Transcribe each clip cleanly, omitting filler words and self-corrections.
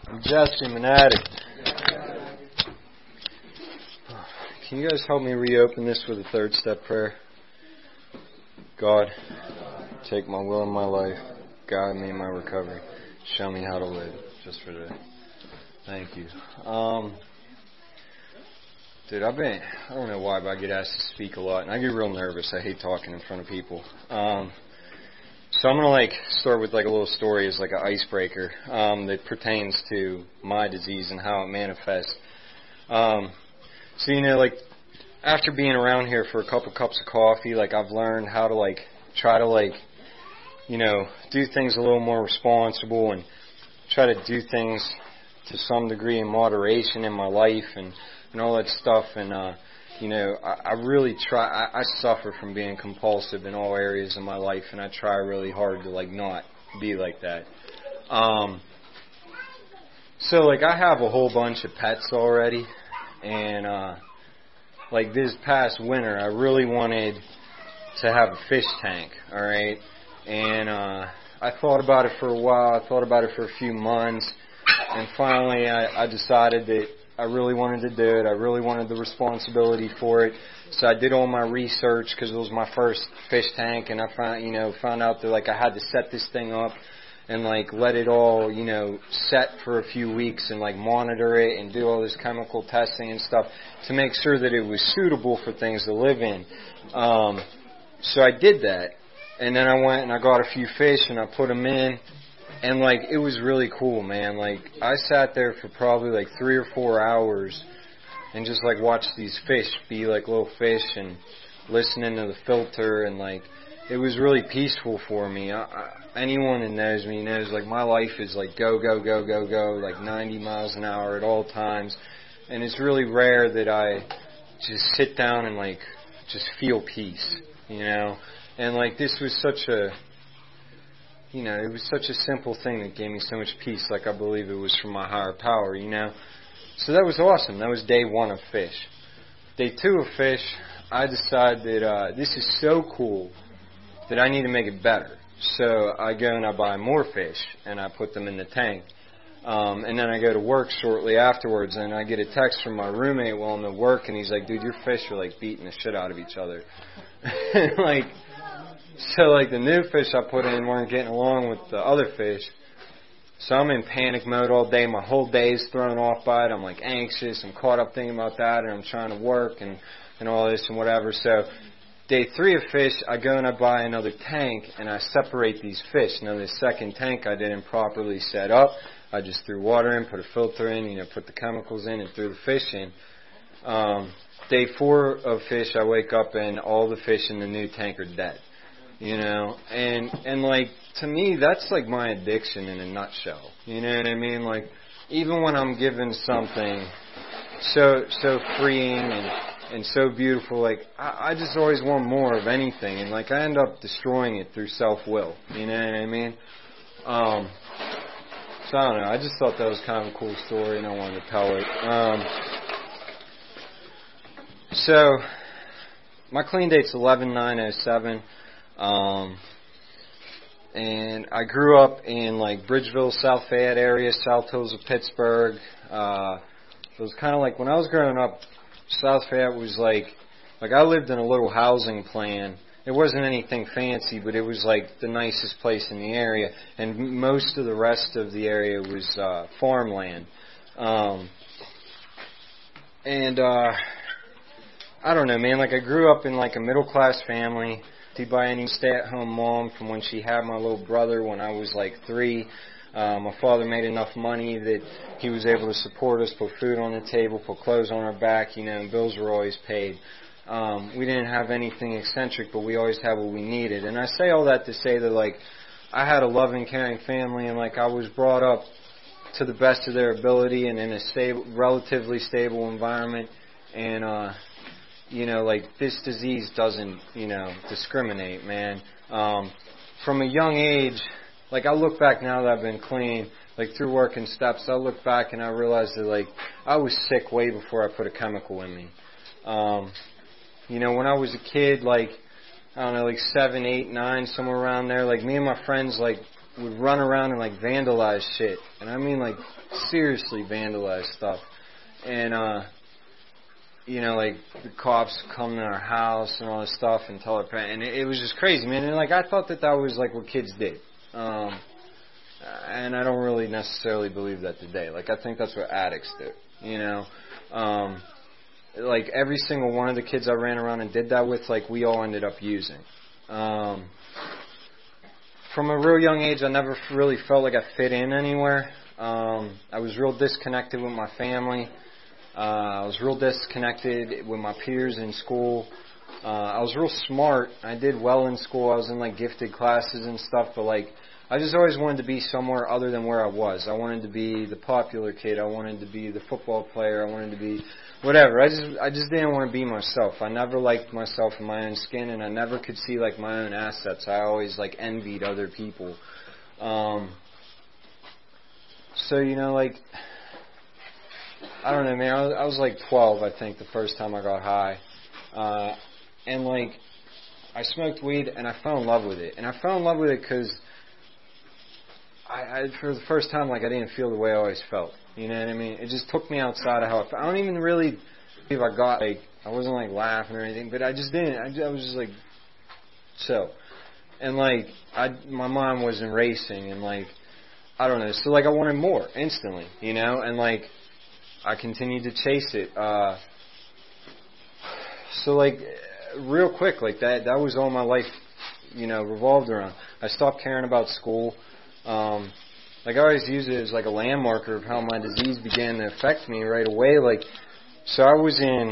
I'm Jesse, I'm an addict. Can you guys help me reopen this with a third step prayer? God, take my will in my life, guide me in my recovery, show me how to live, just for today. Thank you. Dude, I don't know why, but I get asked to speak a lot, and I get real nervous. I hate talking in front of people. So I'm going to start with a little story as an icebreaker that pertains to my disease and how it manifests. So, after being around here for a couple cups of coffee, I've learned how to try to do things a little more responsible and try to do things to some degree in moderation in my life and all that stuff. And I really try. I suffer from being compulsive in all areas of my life, and I try really hard to not be like that. So I have a whole bunch of pets already, and this past winter, I really wanted to have a fish tank. All right, and I thought about it for a while. I thought about it for a few months, and finally, I decided that I really wanted to do it. I really wanted the responsibility for it. So I did all my research because it was my first fish tank, and I found out that I had to set this thing up and let it all set for a few weeks and monitor it and do all this chemical testing and stuff to make sure that it was suitable for things to live in. So I did that, and then I went and I got a few fish and I put them in. And it was really cool, man. I sat there for probably 3 or 4 hours and just watched these fish be little fish and listening to the filter, and it was really peaceful for me. Anyone that knows me knows my life is go, go, go, go, go, 90 miles an hour at all times. And it's really rare that I just sit down and just feel peace, And this was such a it was such a simple thing that gave me so much peace. I believe it was from my higher power, So that was awesome. That was day 1 of fish. Day 2 of fish, I decided that this is so cool that I need to make it better. So I go and I buy more fish, and I put them in the tank. And then I go to work shortly afterwards, and I get a text from my roommate while I'm at work, and he's like, dude, your fish are beating the shit out of each other. So, the new fish I put in weren't getting along with the other fish. So I'm in panic mode all day. My whole day is thrown off by it. I'm, anxious. I'm caught up thinking about that, and I'm trying to work and all this and whatever. So day 3 of fish, I go and I buy another tank, and I separate these fish. Now, this second tank I didn't properly set up. I just threw water in, put a filter in, put the chemicals in, and threw the fish in. Day 4 of fish, I wake up, and all the fish in the new tank are dead. And to me, that's my addiction in a nutshell. You know what I mean? Even when I'm given something so freeing and so beautiful, I just always want more of anything, and I end up destroying it through self-will. You know what I mean? So I don't know. I just thought that was kind of a cool story, and I wanted to tell it. So my clean date's 11/9/07. And I grew up in Bridgeville, South Fayette area, South Hills of Pittsburgh. It was kind of when I was growing up, South Fayette was I lived in a little housing plan. It wasn't anything fancy, but it was the nicest place in the area, and most of the rest of the area was farmland. I don't know, man. I grew up in a middle class family. By any stay-at-home mom from when she had my little brother when I was 3. My father made enough money that he was able to support us, put food on the table, put clothes on our back, and bills were always paid. We didn't have anything eccentric, but we always had what we needed. And I say all that to say that I had a loving, caring family, and I was brought up to the best of their ability and in a relatively stable environment. And this disease doesn't, discriminate, man. From a young age, I look back now that I've been clean, through working steps, I look back and I realize that, I was sick way before I put a chemical in me. When I was a kid, I don't know, 7, 8, 9, somewhere around there, me and my friends, would run around and like vandalize shit, and I mean like seriously vandalize stuff, and like the cops come to our house and all this stuff and tell our parents, and it was just crazy, man. And like I thought that was like what kids did, and I don't really necessarily believe that today. Like I think that's what addicts do, like every single one of the kids I ran around and did that with, like we all ended up using. From a real young age, I never really felt like I fit in anywhere. I was real disconnected with my family. I was real disconnected with my peers in school. I was real smart. I did well in school. I was in like gifted classes and stuff, but like I just always wanted to be somewhere other than where I was. I wanted to be the popular kid. I wanted to be the football player. I wanted to be whatever. I just didn't want to be myself. I never liked myself in my own skin, and I never could see like my own assets. I always like envied other people. So like I don't know, man. I was like 12, I think, the first time I got high, and like I smoked weed, and I fell in love with it. And I fell in love with it because I for the first time, like I didn't feel the way I always felt. You know what I mean? It just took me outside of how I felt. I don't even really believe I got like I wasn't like laughing or anything, but I just didn't. I was just like so, and like my mind wasn't racing, and like I don't know. So like I wanted more instantly, and like I continued to chase it. So like real quick, like that was all my life, revolved around. I stopped caring about school. Like I always use it as like a landmarker of how my disease began to affect me right away. Like, so I was in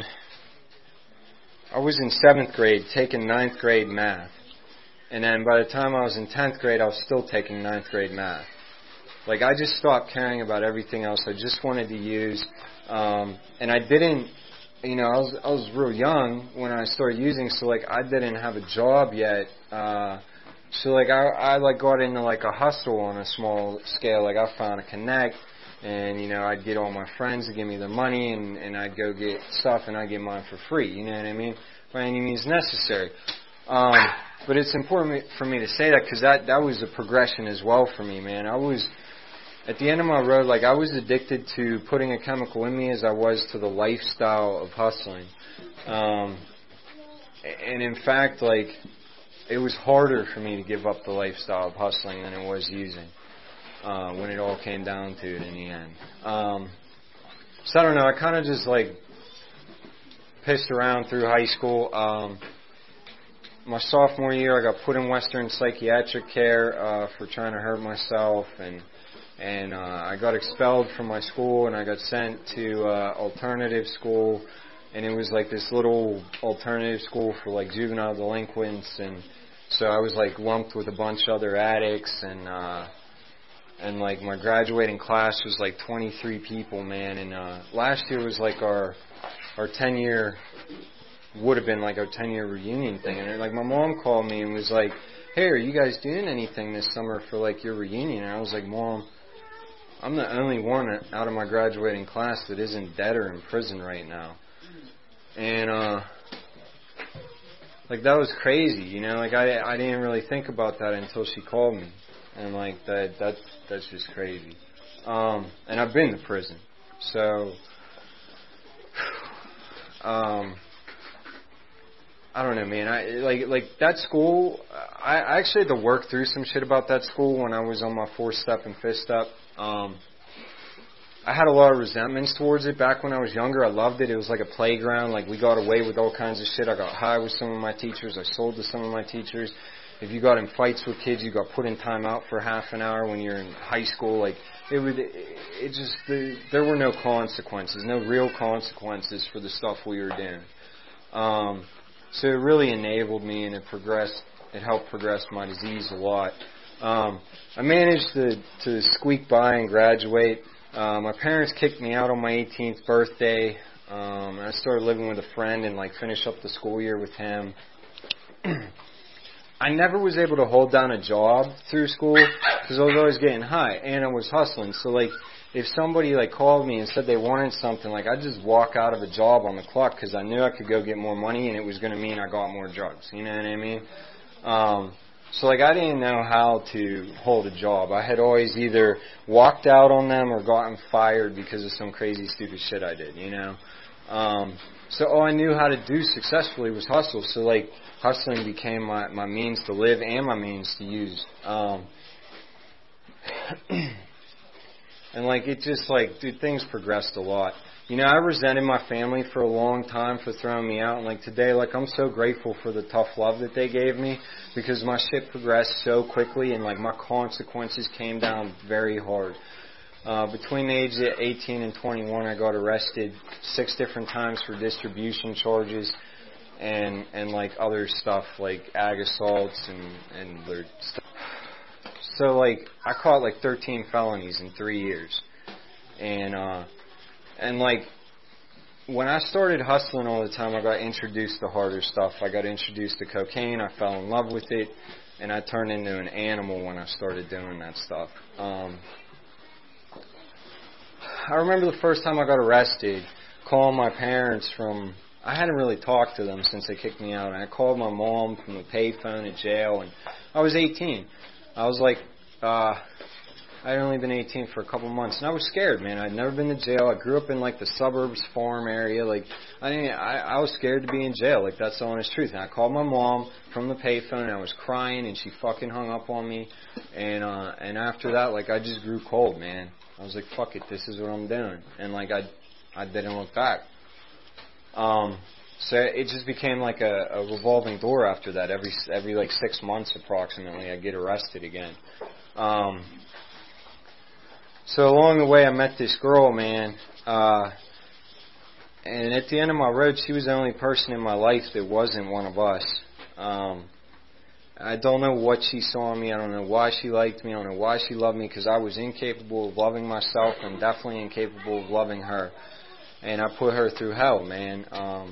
7th grade taking 9th grade math. And then by the time I was in 10th grade, I was still taking 9th grade math. Like I just stopped caring about everything else. I just wanted to use, and I didn't, I was real young when I started using, so like I didn't have a job yet. So like I like got into like a hustle on a small scale. Like I found a Connect, and I'd get all my friends to give me the money, and I'd go get stuff, and I'd get mine for free. You know what I mean? By any means necessary. But it's important for me to say that because that was a progression as well for me, man. I was at the end of my road, like I was addicted to putting a chemical in me as I was to the lifestyle of hustling. And in fact, like it was harder for me to give up the lifestyle of hustling than it was using when it all came down to it in the end. So I don't know, I kind of just like pissed around through high school. My sophomore year, I got put in Western psychiatric care for trying to hurt myself, and I got expelled from my school, and I got sent to alternative school, and it was like this little alternative school for like juvenile delinquents, and so I was like lumped with a bunch of other addicts, and like my graduating class was like 23 people, man, and last year was like our 10-year, would have been like our 10-year reunion thing, and like my mom called me and was like, hey, are you guys doing anything this summer for like your reunion? And I was like, Mom, I'm the only one out of my graduating class that isn't dead or in prison right now. And like that was crazy, like I didn't really think about that until she called me. And like that's just crazy. And I've been to prison. So I don't know, man. I like that school. I actually had to work through some shit about that school when I was on my 4th step and 5th step. I had a lot of resentments towards it back when I was younger. I loved it. It was like a playground. Like we got away with all kinds of shit. I got high with some of my teachers. I sold to some of my teachers. If you got in fights with kids, you got put in timeout for half an hour when you're in high school. Like there were no consequences, no real consequences for the stuff we were doing. So it really enabled me, and it helped progress my disease a lot. I managed to squeak by and graduate. My parents kicked me out on my 18th birthday. And I started living with a friend and like finish up the school year with him. I never was able to hold down a job through school because I was always getting high and I was hustling. So like if somebody like called me and said they wanted something, like I'd just walk out of a job on the clock because I knew I could go get more money and it was going to mean I got more drugs. You know what I mean? So, like, I didn't know how to hold a job. I had always either walked out on them or gotten fired because of some crazy, stupid shit I did, you know? So all I knew how to do successfully was hustle. So, like, hustling became my means to live and my means to use. And, like, it just, like, dude, things progressed a lot. You know, I resented my family for a long time for throwing me out. And, like, today, like, I'm so grateful for the tough love that they gave me because my shit progressed so quickly and, like, my consequences came down very hard. Between the ages of 18 and 21, I got arrested 6 different times for distribution charges and like, other stuff, like ag assaults and their stuff. So, like, I caught, like, 13 felonies in 3 years. And, like, when I started hustling all the time, I got introduced to harder stuff. I got introduced to cocaine. I fell in love with it. And I turned into an animal when I started doing that stuff. I remember the first time I got arrested, calling my parents from... I hadn't really talked to them since they kicked me out. And I called my mom from the payphone at jail. And I was 18. I was like... I'd only been 18 for a couple months, and I was scared, man. I'd never been to jail. I grew up in, like, the suburbs farm area. Like, I was scared to be in jail. Like, that's the honest truth. And I called my mom from the payphone, and I was crying, and she fucking hung up on me. And after that, like, I just grew cold, man. I was like, fuck it, this is what I'm doing. And, like, I didn't look back. So it just became like a revolving door after that. Every like 6 months approximately, I get arrested again. So along the way, I met this girl, man, and at the end of my road, she was the only person in my life that wasn't one of us. I don't know what she saw in me. I don't know why she liked me. I don't know why she loved me, because I was incapable of loving myself and definitely incapable of loving her. And I put her through hell, man.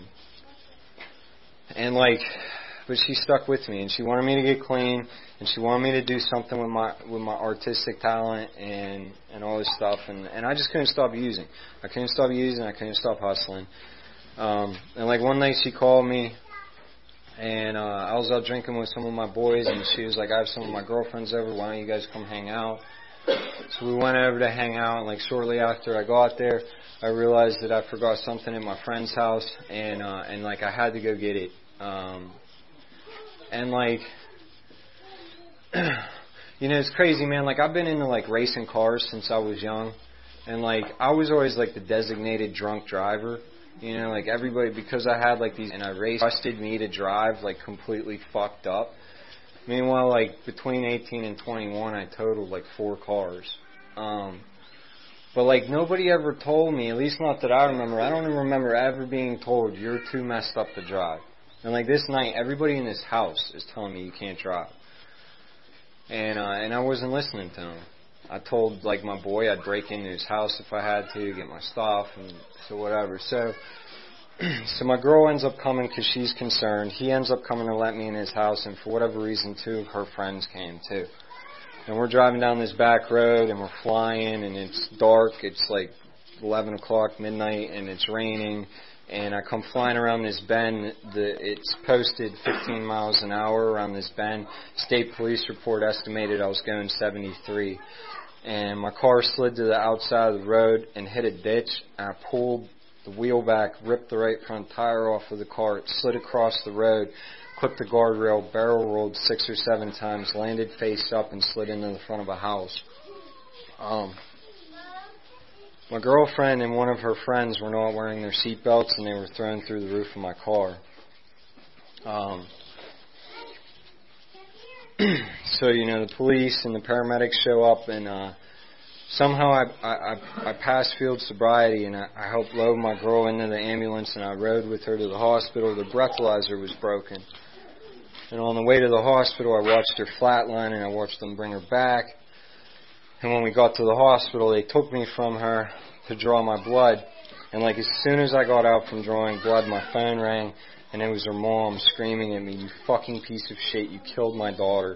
And, like, but she stuck with me, and she wanted me to get clean, and she wanted me to do something with my artistic talent and all this stuff, and I just couldn't stop using. I couldn't stop hustling. And, like, one night she called me, and I was out drinking with some of my boys, and she was like, I have some of my girlfriends over, why don't you guys come hang out? So we went over to hang out, and, like, shortly after I got there, I realized that I forgot something at my friend's house, and like, I had to go get it. And, like, you know, it's crazy, man. Like, I've been into, like, racing cars since I was young. And, like, I was always, like, the designated drunk driver. You know, like, everybody, because I had, like, these, and I trusted me to drive, like, completely fucked up. Meanwhile, like, between 18 and 21, I totaled, like, 4 cars. But, like, nobody ever told me, at least not that I remember. I don't even remember ever being told, you're too messed up to drive. And, like, this night, everybody in this house is telling me you can't drive. And I wasn't listening to them. I told, like, my boy I'd break into his house if I had to, get my stuff, and so whatever. So my girl ends up coming because she's concerned. He ends up coming to let me in his house, and for whatever reason, 2 of her friends came, too. And we're driving down this back road, and we're flying, and it's dark. It's, like, 11 o'clock, midnight, and it's raining. And I come flying around this bend. It's posted 15 miles an hour around this bend. State police report estimated I was going 73. And my car slid to the outside of the road and hit a ditch. And I pulled the wheel back, ripped the right front tire off of the car. It slid across the road, clipped the guardrail, barrel rolled 6 or 7 times, landed face up, and slid into the front of a house. My girlfriend and one of her friends were not wearing their seatbelts, and they were thrown through the roof of my car. So, you know, the police and the paramedics show up, and somehow I passed field sobriety, and I helped load my girl into the ambulance, and I rode with her to the hospital. The breathalyzer was broken. And on the way to the hospital, I watched her flatline, and I watched them bring her back. And when we got to the hospital, they took me from her to draw my blood. And, like, as soon as I got out from drawing blood, my phone rang, and it was her mom screaming at me, you fucking piece of shit, you killed my daughter.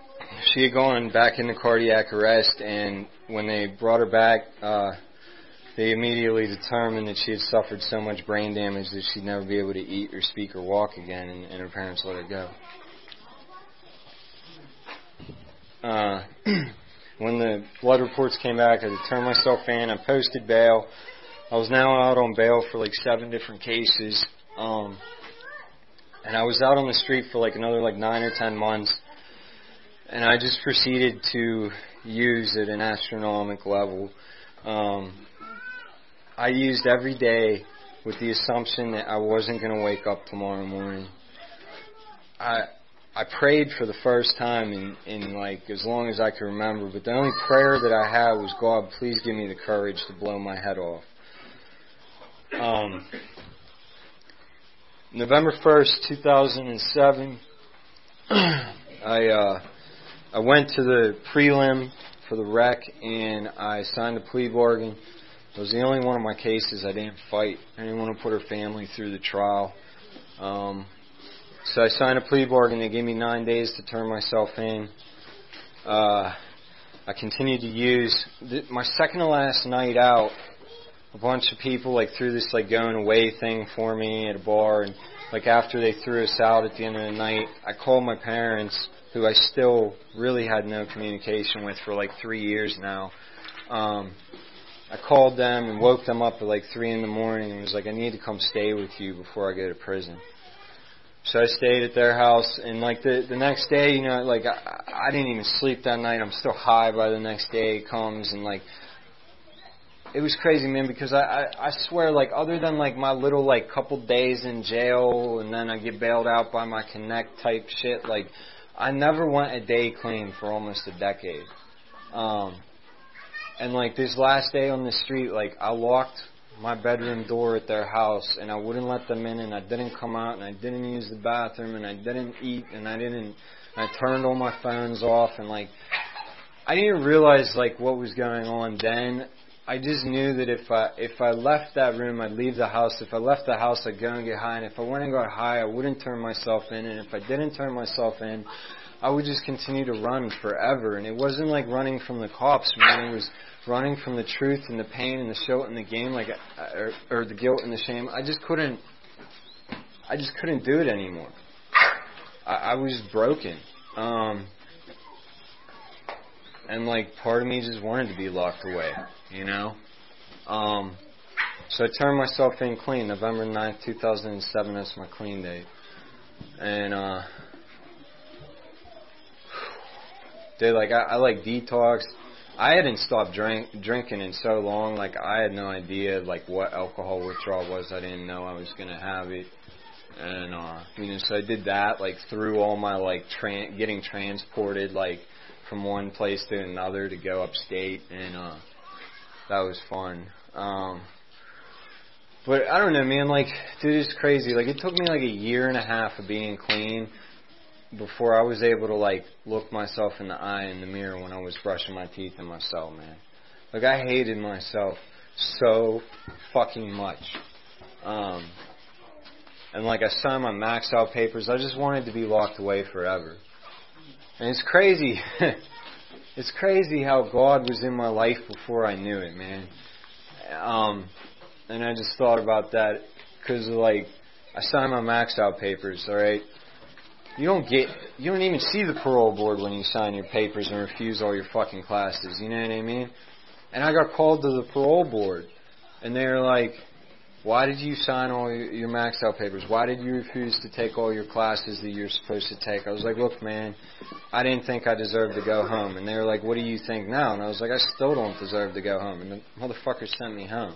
She had gone back into cardiac arrest, and when they brought her back, they immediately determined that she had suffered so much brain damage that she'd never be able to eat or speak or walk again, and her parents let her go. When the blood reports came back, I turned myself in. I posted bail. I was now out on bail for like 7 different cases. And I was out on the street for like another like 9 or 10 months. And I just proceeded to use at an astronomical level. I used every day with the assumption that I wasn't going to wake up tomorrow morning. I prayed for the first time in like as long as I could remember, but the only prayer that I had was, God, please give me the courage to blow my head off. November 1st, 2007, I went to the prelim for the rec, and I signed a plea bargain. It was the only one of my cases I didn't fight. I didn't want to put her family through the trial. So I signed a plea bargain. They gave me 9 days to turn myself in. I continued to use. My second to last night out, a bunch of people like threw this like going away thing for me at a bar, and like after they threw us out at the end of the night, I called my parents, who I still really had no communication with for like 3 years now. I called them and woke them up at like 3 in the morning and was like, I need to come stay with you before I go to prison. So I stayed at their house, and like the next day, you know, like I didn't even sleep that night. I'm still high by the next day it comes, and like it was crazy, man, because I swear, like other than like my little like couple days in jail and then I get bailed out by my Connect type shit, like I never went a day clean for almost a decade. And like this last day on the street, like I locked my bedroom door at their house, and I wouldn't let them in, and I didn't come out, and I didn't use the bathroom, and I didn't eat, and I turned all my phones off, and like I didn't realize like what was going on then. I just knew that if I left that room, I'd leave the house. If I left the house, I'd go and get high, and if I went and got high, I wouldn't turn myself in, and if I didn't turn myself in, I would just continue to run forever. And it wasn't like running from the cops, man. It was running from the truth and the pain and the shit and the game, like or the guilt and the shame. I just couldn't do it anymore. I was broken. And like part of me just wanted to be locked away, you know? So I turned myself in clean, November 9th, 2007, that's my clean date. And dude, like I like detoxed. I hadn't stopped drinking in so long, like I had no idea like what alcohol withdrawal was. I didn't know I was gonna have it. And you know, so I did that, like through all my like getting transported like from one place to another to go upstate, and that was fun. But I don't know, man, like dude, it's crazy. Like it took me like a year and a half of being clean before I was able to like look myself in the eye in the mirror when I was brushing my teeth in my cell, man. Like I hated myself so fucking much. And like I signed my max out papers. I just wanted to be locked away forever. And it's crazy. It's crazy how God was in my life before I knew it, man. And I just thought about that because like I signed my max out papers, alright? You don't even see the parole board when you sign your papers and refuse all your fucking classes, you know what I mean? And I got called to the parole board, and they were like, why did you sign all your maxed out papers? Why did you refuse to take all your classes that you're supposed to take? I was like, look, man, I didn't think I deserved to go home. And they were like, what do you think now? And I was like, I still don't deserve to go home. And the motherfucker sent me home.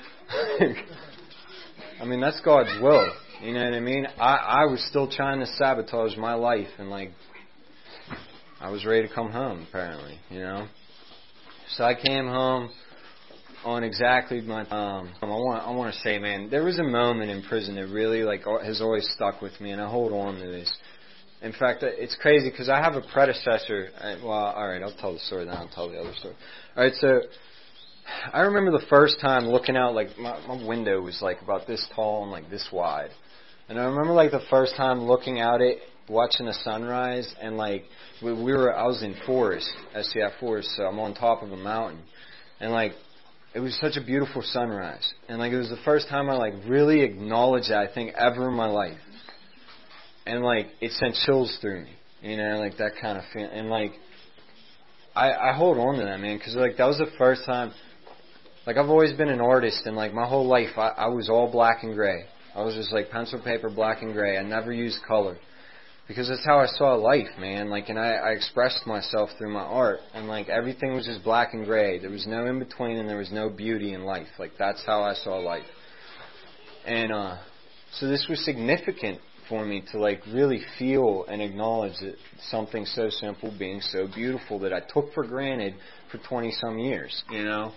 I mean, that's God's will. You know what I mean? I was still trying to sabotage my life, and like I was ready to come home, apparently, you know. So I came home on exactly my I want to say, man, there was a moment in prison that really like has always stuck with me, and I hold on to this. In fact, it's crazy because I have a predecessor. Well, all right, I'll tell the story, then I'll tell the other story. All right, so I remember the first time looking out, like my window was like about this tall and like this wide. And I remember like the first time looking out it, watching the sunrise, and like I was in Forest, SCF Forest, so I'm on top of a mountain. And like it was such a beautiful sunrise. And like it was the first time I like really acknowledged that, I think, ever in my life. And like it sent chills through me, you know, like that kind of feeling. And like I hold on to that, man, because like that was the first time. Like I've always been an artist, and like my whole life I was all black and gray. I was just like pencil, paper, black and gray. I never used color because that's how I saw life, man. Like, and I expressed myself through my art, and like everything was just black and gray. There was no in between, and there was no beauty in life. Like that's how I saw life. And so this was significant for me to like really feel and acknowledge that something so simple being so beautiful that I took for granted for 20 some years, you know.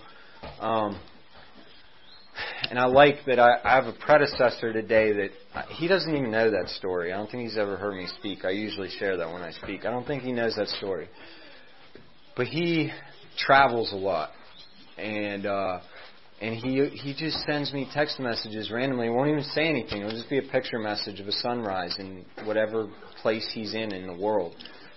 And I like that I have a predecessor today that he doesn't even know that story. I don't think he's ever heard me speak. I usually share that when I speak. I don't think he knows that story. But he travels a lot, and he just sends me text messages randomly. He won't even say anything. It'll just be a picture message of a sunrise in whatever place he's in the world.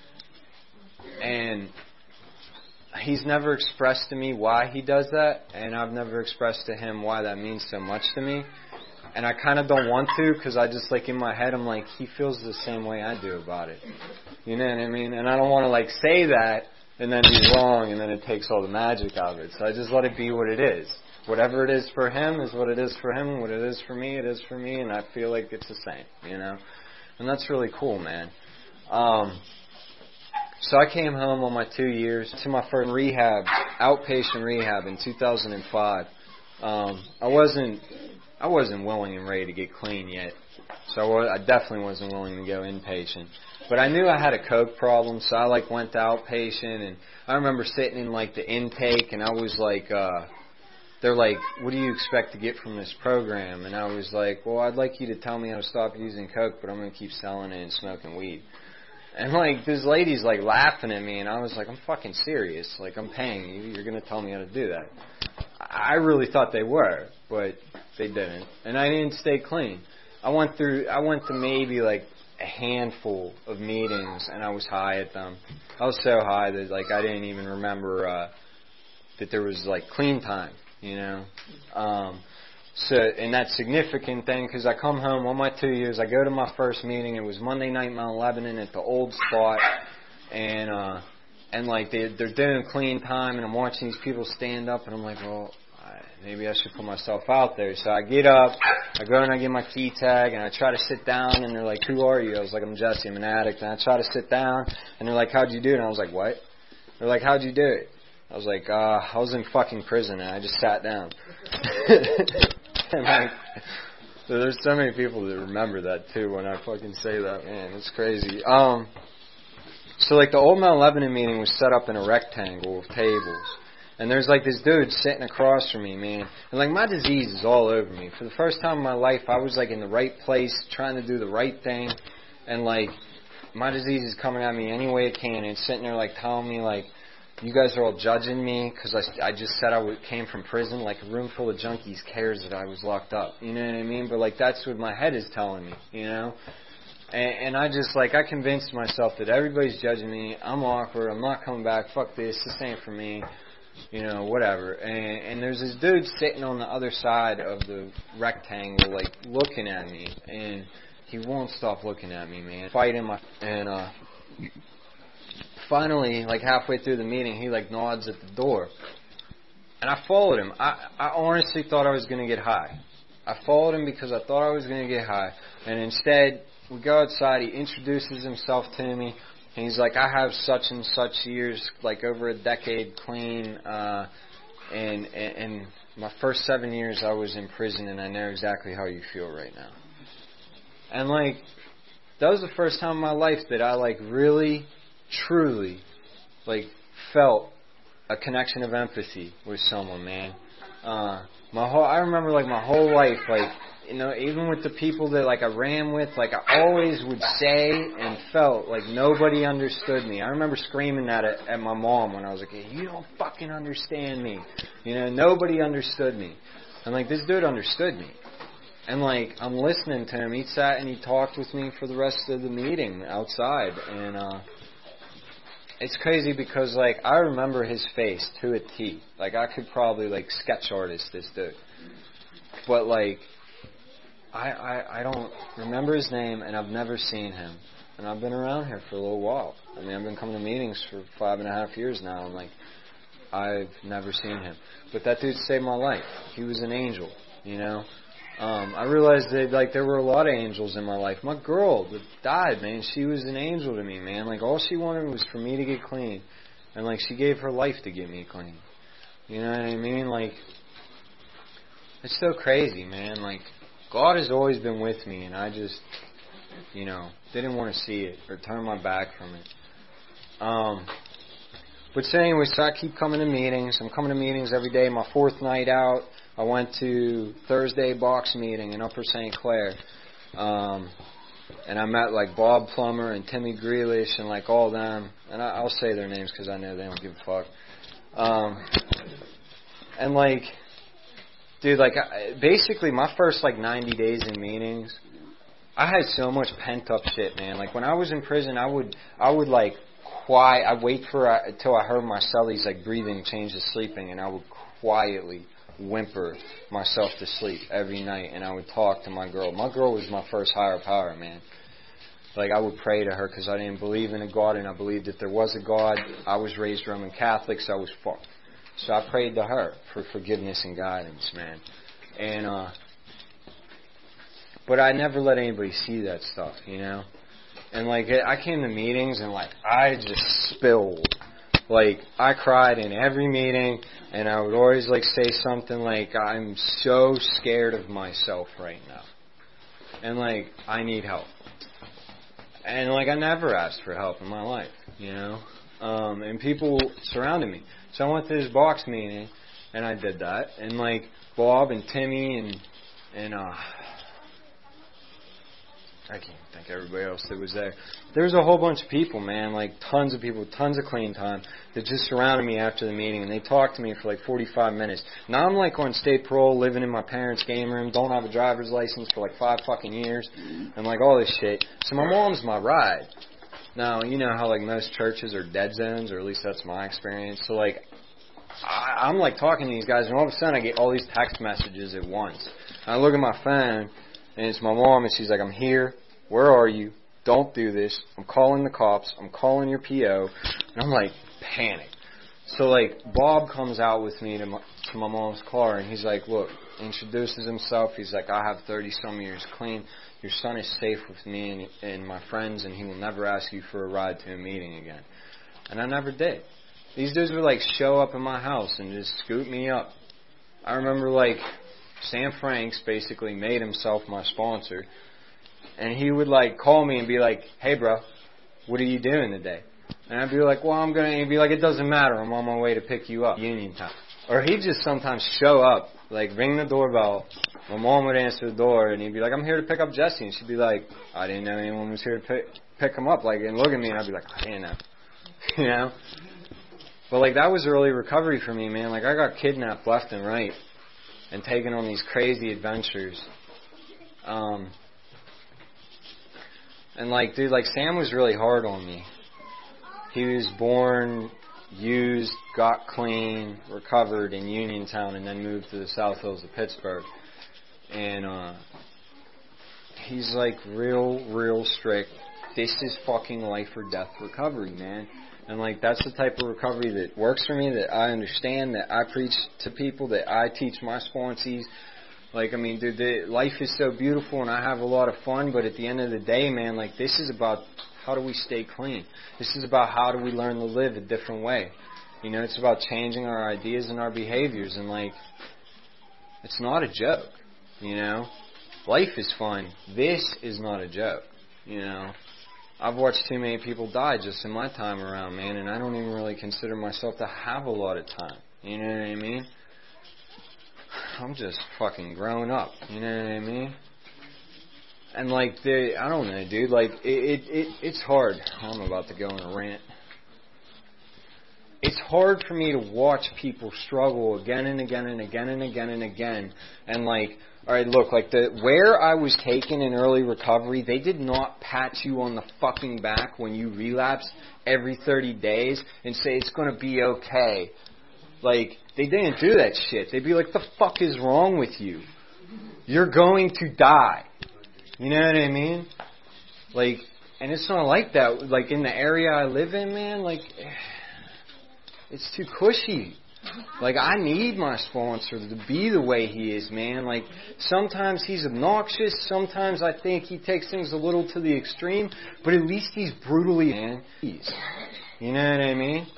And he's never expressed to me why he does that, and I've never expressed to him why that means so much to me. And I kind of don't want to, because I just, like, in my head, I'm like, he feels the same way I do about it. You know what I mean? And I don't want to, like, say that and then be wrong, and then it takes all the magic out of it. So I just let it be what it is. Whatever it is for him is what it is for him. What it is for me, it is for me, and I feel like it's the same, you know? And that's really cool, man. So I came home on my 2 years to my first rehab, outpatient rehab in 2005. I wasn't willing and ready to get clean yet, so I definitely wasn't willing to go inpatient. But I knew I had a coke problem, so I like went to outpatient, and I remember sitting in like the intake, and I was like, they're like, what do you expect to get from this program? And I was like, well, I'd like you to tell me how to stop using coke, but I'm going to keep selling it and smoking weed. And, like, this lady's, like, laughing at me, and I was like, I'm fucking serious. Like, I'm paying you. You're going to tell me how to do that. I really thought they were, but they didn't. And I didn't stay clean. I went to maybe, like, a handful of meetings, and I was high at them. I was so high that, like, I didn't even remember that there was, like, clean time, you know. So, and that's significant then, because I come home on my 2 years, I go to my first meeting, it was Monday night Mount Lebanon at the old spot, and like they're doing clean time, and I'm watching these people stand up, and I'm like, well, maybe I should put myself out there. So I get up, I go and I get my key tag, and I try to sit down, and they're like, who are you? I was like, I'm Jesse, I'm an addict, and I try to sit down, and they're like, how'd you do it? And I was like, what? They're like, how'd you do it? I was like, I was in fucking prison, and I just sat down. And like, so there's so many people that remember that too when I fucking say that, man. It's crazy. So like the old Mount Lebanon meeting was set up in a rectangle of tables. And there's like this dude sitting across from me, man. And like my disease is all over me. For the first time in my life, I was like in the right place, trying to do the right thing. And like, my disease is coming at me any way it can. And it's sitting there like telling me like, you guys are all judging me because I just said came from prison. Like a room full of junkies cares that I was locked up. You know what I mean? But like that's what my head is telling me, you know? And I just like, I convinced myself that everybody's judging me. I'm awkward. I'm not coming back. Fuck this. This ain't for me. You know, whatever. And there's this dude sitting on the other side of the rectangle, like looking at me. And he won't stop looking at me, man. Fighting my... And, finally, like halfway through the meeting, he like nods at the door. And I followed him. I honestly thought I was going to get high. I followed him because I thought I was going to get high. And instead, we go outside, he introduces himself to me, and he's like, I have such and such years, like over a decade clean, and my first 7 years I was in prison, and I know exactly how you feel right now. And like, that was the first time in my life that I like really... truly, like, felt a connection of empathy with someone, man. I remember, like, my whole life, like, you know, even with the people that, like, I ran with, like, I always would say and felt like nobody understood me. I remember screaming that at my mom when I was like, hey, you don't fucking understand me. You know, nobody understood me. And, like, this dude understood me. And, like, I'm listening to him. He sat and he talked with me for the rest of the meeting outside. And, it's crazy because, like, I remember his face to a T. Like, I could probably, like, sketch artist this dude. But, like, I don't remember his name, and I've never seen him. And I've been around here for a little while. I mean, I've been coming to meetings for 5.5 years now, and, like, I've never seen him. But that dude saved my life. He was an angel, you know? I realized that, like, there were a lot of angels in my life. My girl that died, man, she was an angel to me, man. Like, all she wanted was for me to get clean. And, like, she gave her life to get me clean. You know what I mean? Like, it's so crazy, man. Like, God has always been with me, and I just, you know, didn't want to see it or turn my back from it. But so anyway, so I keep coming to meetings. I'm coming to meetings every day. My fourth night out, I went to Thursday box meeting in Upper St. Clair. And I met, like, Bob Plummer and Timmy Grealish and, like, all them. And I'll say their names because I know they don't give a fuck. And, like, dude, like, basically my first, like, 90 days in meetings, I had so much pent-up shit, man. Like, when I was in prison, I would like, I'd wait till I heard my cellies, like, breathing change to sleeping, and I would quietly whimper myself to sleep every night, and I would talk to my girl. My girl was my first higher power, man. Like, I would pray to her because I didn't believe in a God, and I believed if there was a God. I was raised Roman Catholic, so I was fucked. So I prayed to her for forgiveness and guidance, man. And, but I never let anybody see that stuff, you know? And, like, I came to meetings and, like, I just spilled. Like, I cried in every meeting, and I would always, like, say something like, I'm so scared of myself right now. And, like, I need help. And, like, I never asked for help in my life, you know? And people surrounded me. So I went to this box meeting, and I did that. And, like, Bob and Timmy and I can't think everybody else that was there. There was a whole bunch of people, man, like tons of people, tons of clean time that just surrounded me after the meeting, and they talked to me for like 45 minutes. Now I'm like on state parole, living in my parents' game room, don't have a driver's license for like 5 fucking years, and like all this shit. So my mom's my ride. Now, you know how like most churches are dead zones, or at least that's my experience. So like, I'm like talking to these guys, and all of a sudden I get all these text messages at once. And I look at my phone, and it's my mom, and she's like, I'm here. Where are you? Don't do this. I'm calling the cops. I'm calling your PO. And I'm like, panic. So, like, Bob comes out with me to my mom's car, and he's like, look, introduces himself. He's like, I have 30-some years clean. Your son is safe with me and my friends, and he will never ask you for a ride to a meeting again. And I never did. These dudes would, like, show up in my house and just scoop me up. I remember, like, Sam Franks basically made himself my sponsor, and he would like call me and be like, hey bro, what are you doing today? And I'd be like, well, I'm gonna, and he'd be like, it doesn't matter, I'm on my way to pick you up, Uniontown. Or he'd just sometimes show up, like ring the doorbell, my mom would answer the door, and he'd be like, I'm here to pick up Jesse, and she'd be like, I didn't know anyone was here to pick him up, like, and look at me, and I'd be like, I didn't know, you know? But like, that was early recovery for me, man. Like, I got kidnapped left and right, and taken on these crazy adventures. And like, dude, like Sam was really hard on me. He was born, used, got clean, recovered in Uniontown, and then moved to the South Hills of Pittsburgh. And he's like real strict. This is fucking life or death recovery, man. And like, that's the type of recovery that works for me, that I understand, that I preach to people, that I teach my sponsees. Like, I mean, dude, life is so beautiful and I have a lot of fun, but at the end of the day, man, like, this is about how do we stay clean. This is about how do we learn to live a different way. You know, it's about changing our ideas and our behaviors, and like, it's not a joke, you know. Life is fun. This is not a joke, you know. I've watched too many people die just in my time around, man, and I don't even really consider myself to have a lot of time. You know what I mean? I'm just fucking growing up. You know what I mean? And like, I don't know, dude. Like, it's hard. I'm about to go on a rant. It's hard for me to watch people struggle again and again and again and again and again. And like, all right, look, like where I was taken in early recovery, they did not pat you on the fucking back when you relapsed every 30 days and say it's going to be okay. Like, they didn't do that shit. They'd be like, the fuck is wrong with you? You're going to die. You know what I mean? Like, and it's not like that. Like, in the area I live in, man, like, it's too cushy. Like, I need my sponsor to be the way he is, man. Like, sometimes he's obnoxious. Sometimes I think he takes things a little to the extreme. But at least he's brutally, man. You know what I mean?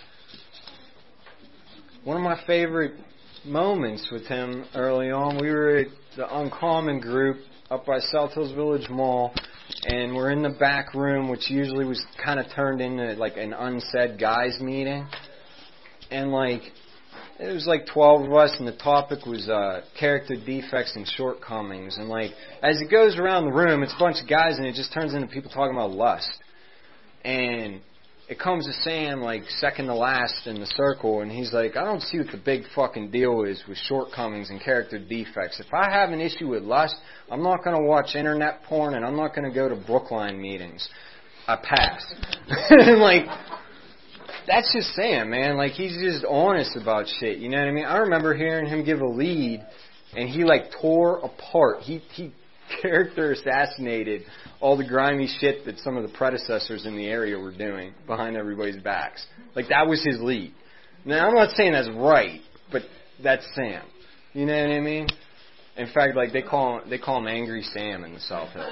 One of my favorite moments with him early on, we were at the Uncommon group up by South Hills Village Mall, and we're in the back room, which usually was kind of turned into like an unsaid guys meeting. And like, it was like 12 of us, and the topic was character defects and shortcomings. And like, as it goes around the room, it's a bunch of guys, and it just turns into people talking about lust. And it comes to Sam, like, second to last in the circle, and he's like, I don't see what the big fucking deal is with shortcomings and character defects. If I have an issue with lust, I'm not going to watch internet porn, and I'm not going to go to Brookline meetings. I pass. And, like, that's just Sam, man. Like, he's just honest about shit, you know what I mean? I remember hearing him give a lead, and he, like, tore apart. He character assassinated all the grimy shit that some of the predecessors in the area were doing behind everybody's backs. Like, that was his lead. Now, I'm not saying that's right, but that's Sam. You know what I mean? In fact, like, they call him Angry Sam in the South Hills.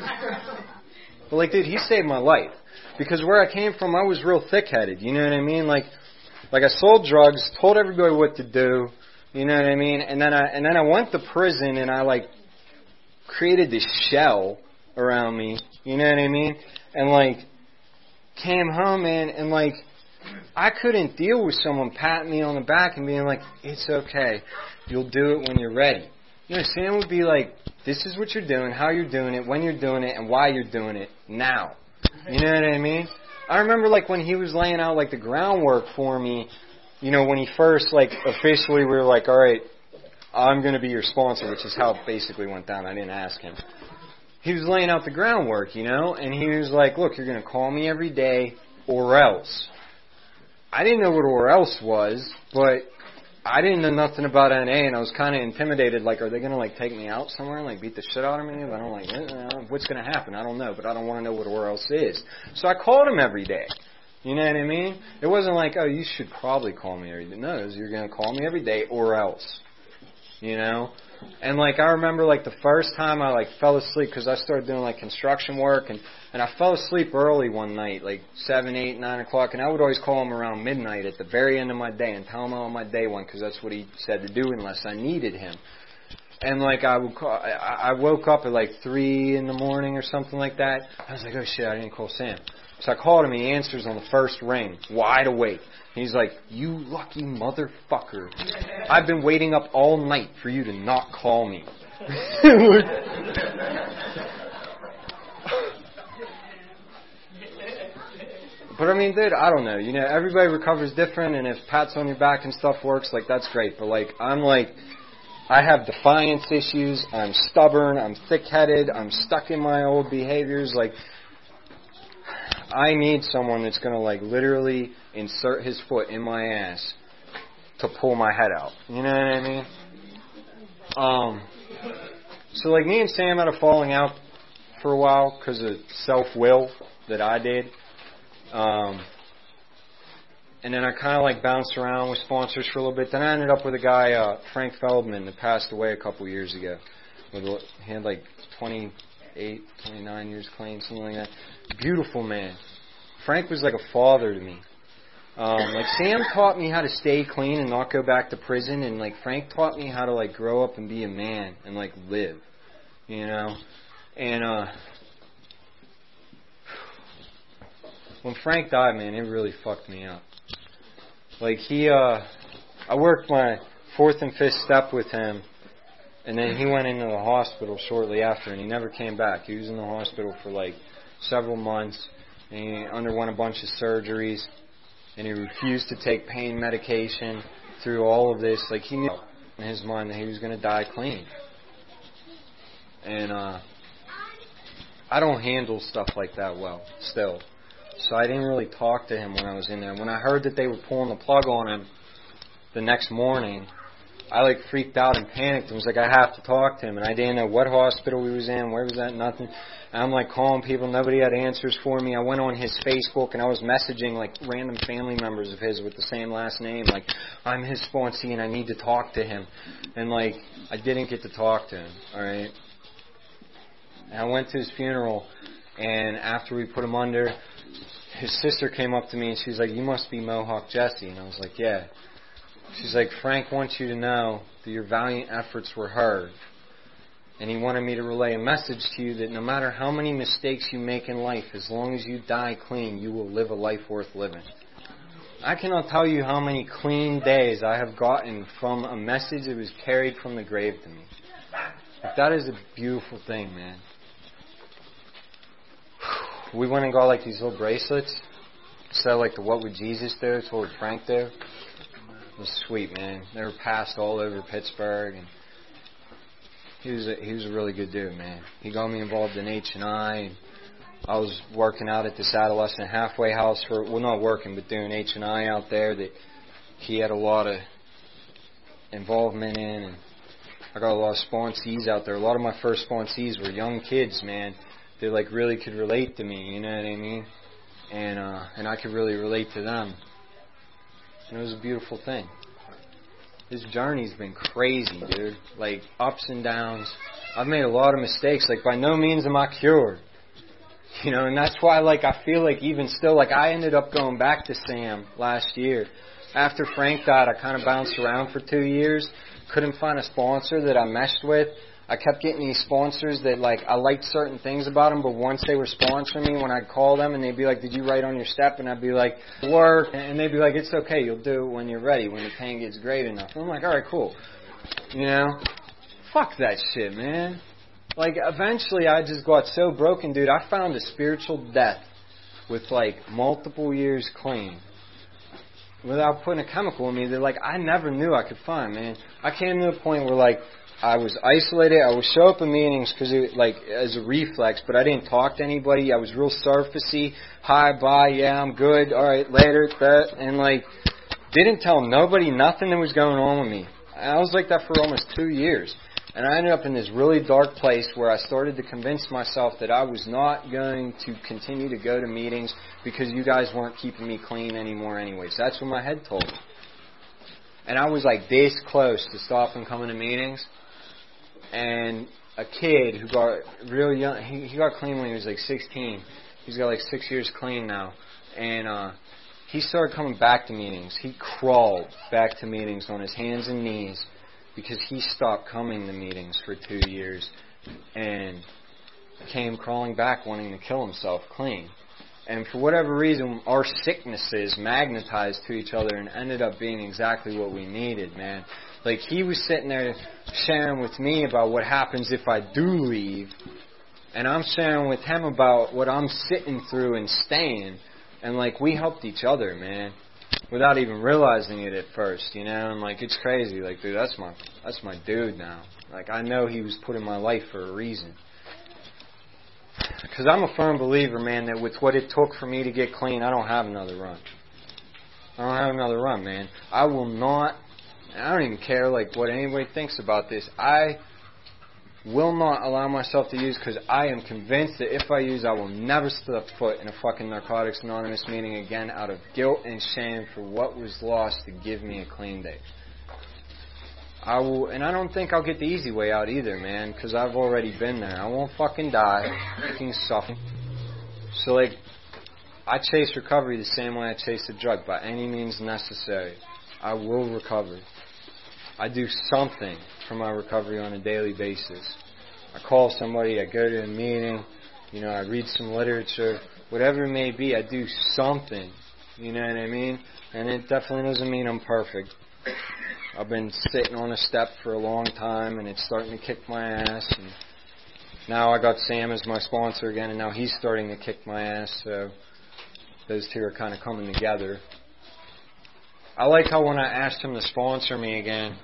But, like, dude, he saved my life. Because where I came from, I was real thick-headed. You know what I mean? Like I sold drugs, told everybody what to do. You know what I mean? And then I went to prison, and I, like, created this shell around me, you know what I mean? And like, came home, man, and like, I couldn't deal with someone patting me on the back and being like, it's okay, you'll do it when you're ready. You know, Sam would be like, this is what you're doing, how you're doing it, when you're doing it, and why you're doing it now. You know what I mean? I remember like when he was laying out like the groundwork for me, you know, when he first like officially we were like, all right, I'm going to be your sponsor, which is how it basically went down. I didn't ask him. He was laying out the groundwork, you know, and he was like, look, you're going to call me every day or else. I didn't know what or else was, but I didn't know nothing about NA, and I was kind of intimidated, like, are they going to, like, take me out somewhere and, like, beat the shit out of me? But I'm like, what's going to happen? I don't know, but I don't want to know what or else is. So I called him every day. You know what I mean? It wasn't like, oh, you should probably call me every day. No, it was, you're going to call me every day or else. You know? And, like, I remember, like, the first time I, like, fell asleep because I started doing, like, construction work, and I fell asleep early one night, like 7, 8, 9 o'clock, and I would always call him around midnight at the very end of my day and tell him how my day went because that's what he said to do unless I needed him. And, like, I woke up at, like, 3 in the morning or something like that. I was like, oh, shit, I didn't call Sam. So I called him, and he answers on the first ring, wide awake. And he's like, you lucky motherfucker. I've been waiting up all night for you to not call me. But I mean, dude, I don't know. You know, everybody recovers different, and if pats on your back and stuff works, like, that's great. But, like, I have defiance issues. I'm stubborn. I'm thick-headed. I'm stuck in my old behaviors. Like, I need someone that's going to, like, literally insert his foot in my ass to pull my head out. You know what I mean? So, like, me and Sam had a falling out for a while because of self-will that I did. And then I kind of, like, bounced around with sponsors for a little bit. Then I ended up with a guy, Frank Feldman, that passed away a couple years ago. He had, like, 28, 29 years clean, something like that. Beautiful man. Frank was like a father to me. Like, Sam taught me how to stay clean and not go back to prison, and, like, Frank taught me how to, like, grow up and be a man and, like, live, you know? And, when Frank died, man, it really fucked me up. Like, I worked my 4th and 5th step with him, and then he went into the hospital shortly after, and he never came back. He was in the hospital for, like, several months, and he underwent a bunch of surgeries. and he refused to take pain medication through all of this. Like, he knew in his mind that he was going to die clean. And I don't handle stuff like that well still. So I didn't really talk to him when I was in there. When I heard that they were pulling the plug on him the next morning, I like freaked out and panicked and was like, I have to talk to him. And I didn't know what hospital he was in, where was that, nothing. And I'm like calling people, nobody had answers for me. I went on his Facebook and I was messaging like random family members of his with the same last name, like, I'm his sponsee and I need to talk to him. And like, I didn't get to talk to him, alright? And I went to his funeral, and after we put him under, his sister came up to me and she's like, you must be Mohawk Jesse. And I was like, yeah. She's like, Frank wants you to know that your valiant efforts were heard. And he wanted me to relay a message to you that no matter how many mistakes you make in life, as long as you die clean, you will live a life worth living. I cannot tell you how many clean days I have gotten from a message that was carried from the grave to me. Like, that is a beautiful thing, man. We went and got like these little bracelets. So like the What Would Jesus Do? It's what would Frank do? It was sweet, man. They were passed all over Pittsburgh, and he was a really good dude, man. He got me involved in H&I, and I was working out at this adolescent halfway house for, well, not working, but doing H&I out there that he had a lot of involvement in, and I got a lot of sponsees out there. A lot of my first sponsees were young kids, man. They like really could relate to me, you know what I mean? And I could really relate to them. And it was a beautiful thing. This journey's been crazy, dude. Like, ups and downs. I've made a lot of mistakes. Like, by no means am I cured. You know, and that's why, like, I feel like even still, like, I ended up going back to Sam last year. After Frank died, I kind of bounced around for 2 years. Couldn't find a sponsor that I meshed with. I kept getting these sponsors that, like, I liked certain things about them, but once they were sponsoring me, when I'd call them and they'd be like, did you write on your step? And I'd be like, work. And they'd be like, it's okay, you'll do it when you're ready, when the pain gets great enough. And I'm like, all right, cool. You know? Fuck that shit, man. Like, eventually I just got so broken, dude. I found a spiritual death with, like, multiple years clean without putting a chemical in me that, like, I never knew I could find, man. I came to a point where, like, I was isolated. I would show up in meetings because, like, as a reflex, but I didn't talk to anybody. I was real surfacey. Hi, bye, yeah, I'm good. All right, later, that, and like, didn't tell nobody nothing that was going on with me. I was like that for almost 2 years, and I ended up in this really dark place where I started to convince myself that I was not going to continue to go to meetings because you guys weren't keeping me clean anymore, anyways. That's what my head told me, and I was like this close to stopping coming to meetings. And a kid who got real young, he got clean when he was like 16. He's got like 6 years clean now. And he started coming back to meetings. He crawled back to meetings on his hands and knees because he stopped coming to meetings for 2 years and came crawling back wanting to kill himself clean. And for whatever reason, our sicknesses magnetized to each other and ended up being exactly what we needed, man. Like, he was sitting there sharing with me about what happens if I do leave, and I'm sharing with him about what I'm sitting through and staying, and, like, we helped each other, man, without even realizing it at first, you know, and, like, it's crazy. Like, dude, that's my dude now. Like, I know he was put in my life for a reason. Because I'm a firm believer, man, that with what it took for me to get clean, I don't have another run. I don't have another run, man. I will not, I don't even care, like, what anybody thinks about this. I will not allow myself to use because I am convinced that if I use, I will never step foot in a fucking Narcotics Anonymous meeting again out of guilt and shame for what was lost to give me a clean day. I will, and I don't think I'll get the easy way out either, man, because I've already been there. I won't fucking die, fucking suffer. So, like, I chase recovery the same way I chase a drug, by any means necessary. I will recover. I do something for my recovery on a daily basis. I call somebody, I go to a meeting, you know, I read some literature, whatever it may be, I do something, you know what I mean? And it definitely doesn't mean I'm perfect. I've been sitting on a step for a long time, and it's starting to kick my ass. And now I got Sam as my sponsor again, and now he's starting to kick my ass. So those two are kind of coming together. I like how when I asked him to sponsor me again,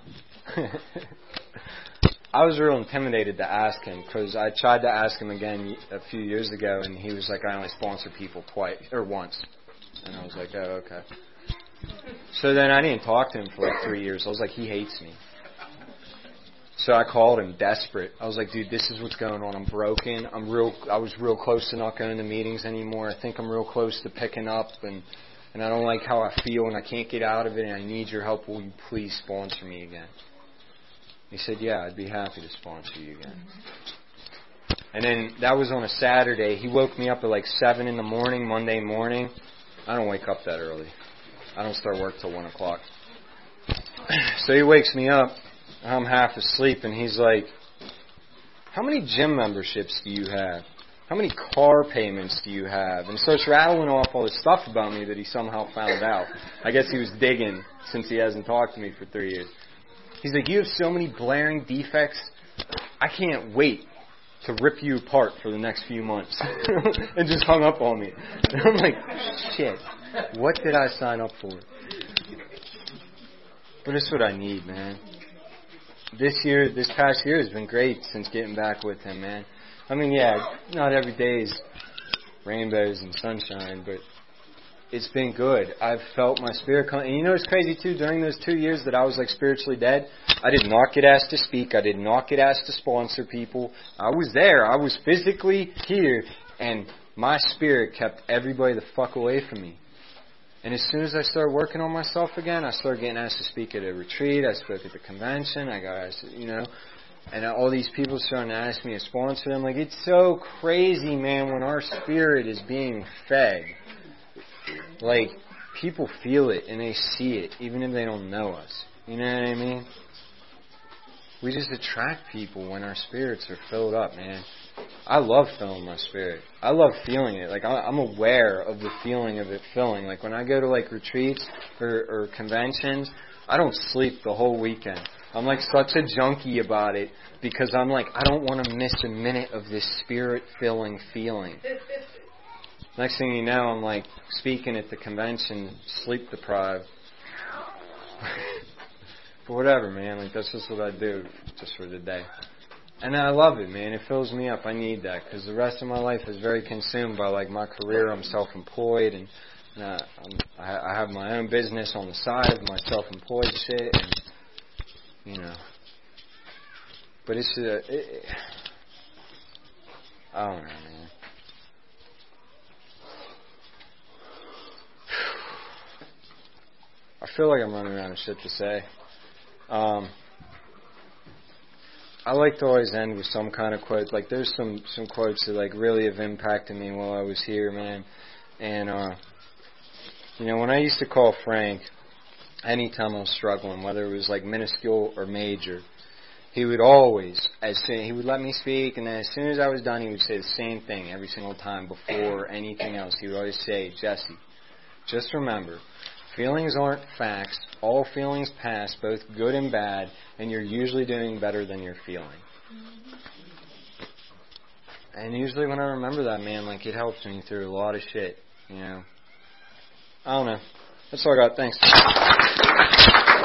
I was real intimidated to ask him because I tried to ask him again a few years ago, and he was like, I only sponsor people once. And I was like, oh, okay. So then I didn't talk to him for like 3 years. I was like, he hates me. So I called him desperate. I was like, dude, this is what's going on. I'm broken. I was real close to not going to meetings anymore. I think I'm real close to picking up, and I don't like how I feel, and I can't get out of it, and I need your help. Will you please sponsor me again? He said, yeah, I'd be happy to sponsor you again. And then that was on a Saturday. He woke me up at like 7 in the morning, Monday morning. I don't wake up that early. I don't start work till 1 o'clock. So he wakes me up. I'm half asleep, and he's like, how many gym memberships do you have? How many car payments do you have? And starts rattling off all this stuff about me that he somehow found out. I guess he was digging since he hasn't talked to me for 3 years. He's like, you have so many blaring defects, I can't wait to rip you apart for the next few months. And just hung up on me. And I'm like, shit, what did I sign up for? But it's what I need, man. This past year has been great since getting back with him, man. I mean, yeah, not every day is rainbows and sunshine, but it's been good. I've felt my spirit come. And you know what's crazy, too? During those 2 years that I was, like, spiritually dead, I did not get asked to speak. I did not get asked to sponsor people. I was there. I was physically here, and my spirit kept everybody the fuck away from me. And as soon as I started working on myself again, I started getting asked to speak at a retreat. I spoke at the convention. I got asked, and all these people started to ask me to sponsor them. Like, it's so crazy, man, when our spirit is being fed. Like, people feel it and they see it, even if they don't know us. You know what I mean? We just attract people when our spirits are filled up, man. I love filling my spirit. I love feeling it. Like, I'm aware of the feeling of it filling. Like, when I go to, like, retreats or conventions, I don't sleep the whole weekend. I'm, like, such a junkie about it because I'm like, I don't want to miss a minute of this spirit-filling feeling. Next thing you know, I'm, like, speaking at the convention, sleep-deprived. But whatever, man. Like, that's just what I do just for the day. And I love it, man. It fills me up. I need that because the rest of my life is very consumed by, like, my career. I'm self-employed, and I have my own business on the side of my self-employed shit, and, But it's I don't know, man. I feel like I'm running around of shit to say. I like to always end with some kind of quote. Like, there's some quotes that, like, really have impacted me while I was here, man. And, when I used to call Frank, anytime I was struggling, whether it was, like, minuscule or major, he would always, he would let me speak, and then as soon as I was done, he would say the same thing every single time before anything else. He would always say, Jesse, just remember, feelings aren't facts. All feelings pass, both good and bad, and you're usually doing better than you're feeling. And usually when I remember that, man, like, it helps me through a lot of shit, I don't know. That's all I got. Thanks.